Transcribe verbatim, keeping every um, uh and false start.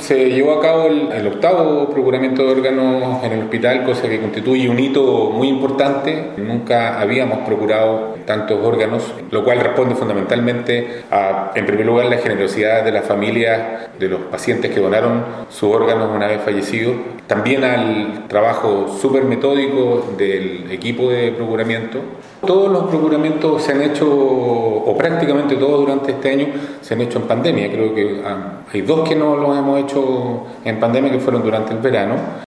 Se llevó a cabo el, el octavo procuramiento de órganos en el hospital, cosa que constituye un hito muy importante. Nunca habíamos procurado tantos órganos, lo cual responde fundamentalmente a, en primer lugar, la generosidad de las familias de los pacientes que donaron sus órganos una vez fallecidos, también al trabajo súper metódico del equipo de procuramiento. Todos los procuramientos se han hecho, o prácticamente todos durante este año, se han hecho en pandemia. Creo que hay dos que no los hemos hecho en pandemia, que fueron durante el verano.